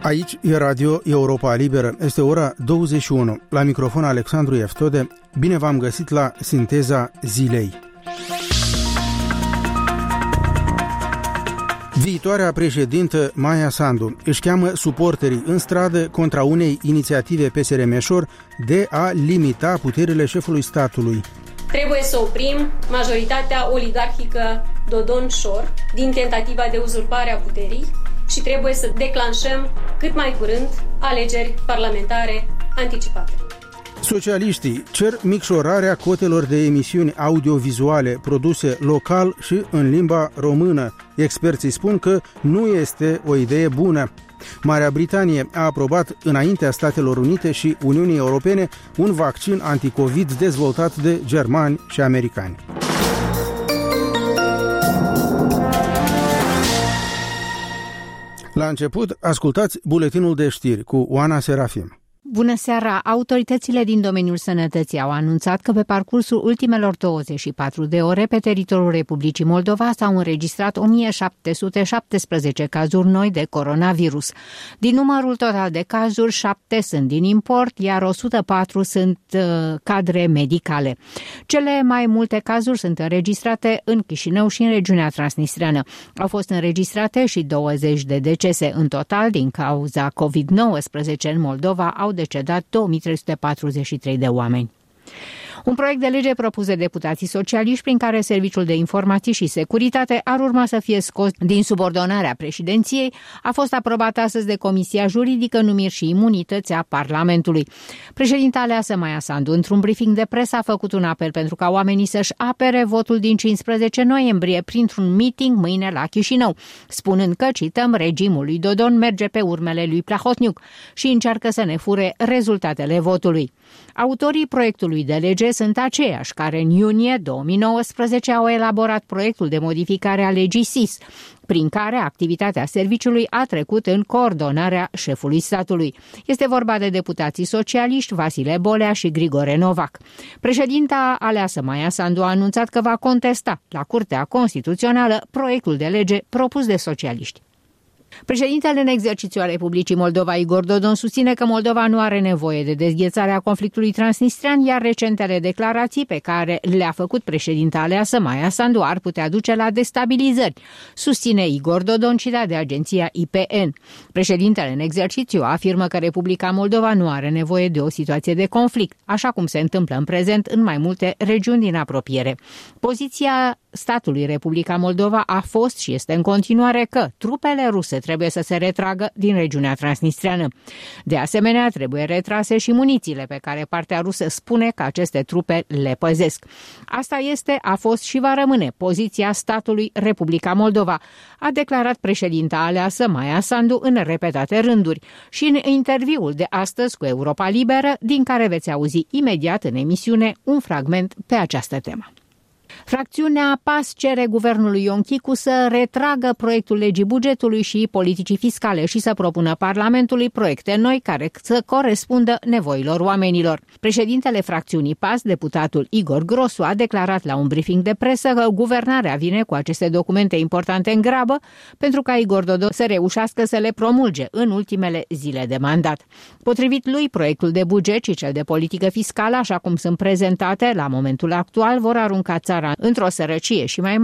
Aici e Radio Europa Liberă. Este ora 21. La microfon Alexandru Eftode. Bine v-am găsit la Sinteza Zilei. Viitoarea președintă Maia Sandu își cheamă suporterii în stradă contra unei inițiative PSR Meșor de a limita puterile șefului statului. Trebuie să oprim majoritatea oligarhică Dodon-Șor din tentativa de uzurpare a puterii și trebuie să declanșăm cât mai curând alegeri parlamentare anticipate. Socialiștii cer micșorarea cotelor de emisiuni audiovizuale produse local și în limba română. Experții spun că nu este o idee bună. Marea Britanie a aprobat înaintea Statelor Unite și Uniunii Europene un vaccin anticovid dezvoltat de germani și americani. La început, ascultați buletinul de știri cu Oana Serafim. Bună seara! Autoritățile din domeniul sănătății au anunțat că pe parcursul ultimelor 24 de ore pe teritoriul Republicii Moldova s-au înregistrat 1717 cazuri noi de coronavirus. Din numărul total de cazuri, 7 sunt din import, iar 104 sunt cadre medicale. Cele mai multe cazuri sunt înregistrate în Chișinău și în regiunea Transnistreană. Au fost înregistrate și 20 de decese. În total, din cauza COVID-19 în Moldova, au decedat 2343 de oameni. Un proiect de lege propus de deputații socialiști prin care Serviciul de Informații și Securitate ar urma să fie scos din subordonarea președinției a fost aprobat astăzi de Comisia Juridică, Numiri și Imunități a Parlamentului. Președinta aleasă Maia Sandu, într-un briefing de presă, a făcut un apel pentru ca oamenii să-și apere votul din 15 noiembrie printr-un meeting mâine la Chișinău, spunând că, cităm, regimul lui Dodon merge pe urmele lui Plahotniuc și încearcă să ne fure rezultatele votului. Autorii proiectului de lege sunt aceiași care în iunie 2019 au elaborat proiectul de modificare a legii SIS, prin care activitatea serviciului a trecut în coordonarea șefului statului. Este vorba de deputații socialiști Vasile Bolea și Grigore Novac. Președinta aleasă Maia Sandu a anunțat că va contesta la Curtea Constituțională proiectul de lege propus de socialiști. Președintele în exercițiu al Republicii Moldova, Igor Dodon, susține că Moldova nu are nevoie de dezghețarea conflictului transnistrean, iar recentele declarații pe care le-a făcut președinta aleasă Maia Sandu ar putea duce la destabilizări, susține Igor Dodon, citat de agenția IPN. Președintele în exercițiu afirmă că Republica Moldova nu are nevoie de o situație de conflict, așa cum se întâmplă în prezent în mai multe regiuni din apropiere. Poziția statului Republica Moldova a fost și este în continuare că trupele ruse trebuie să se retragă din regiunea transnistreană. De asemenea, trebuie retrase și munițiile pe care partea rusă spune că aceste trupe le păzesc. Asta este, a fost și va rămâne poziția statului Republica Moldova, a declarat președinta aleasă Maia Sandu în repetate rânduri și în interviul de astăzi cu Europa Liberă, din care veți auzi imediat în emisiune un fragment pe această temă. Fracțiunea PAS cere guvernului Ion Chicu să retragă proiectul legii bugetului și politicii fiscale și să propună Parlamentului proiecte noi care să corespundă nevoilor oamenilor. Președintele fracțiunii PAS, deputatul Igor Grosu, a declarat la un briefing de presă că guvernarea vine cu aceste documente importante în grabă pentru ca Igor Dodon să reușească să le promulge în ultimele zile de mandat. Potrivit lui, proiectul de buget și cel de politică fiscală, așa cum sunt prezentate la momentul actual, vor arunca țara într-o sărăcie și mai